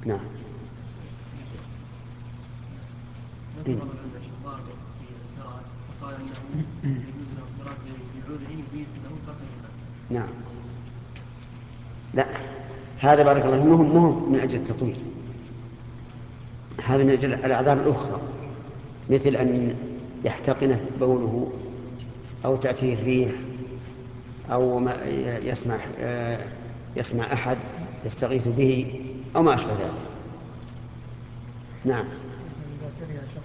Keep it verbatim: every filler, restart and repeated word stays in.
نعم. ذكر الشيخ في القراءة فقال انه يجوز له القراءة بعذر يبيح له قصر الماء. نعم. لا، هذا بارك الله مهم مهم من أجل التطويل، هذا من أجل الأعذار الأخرى، مثل أن يحتقنه بوله أو تأتيه الريح أو ما يسمع يسمع أحد يستغيث به أو ما أشبه ذلك. نعم. إذا كره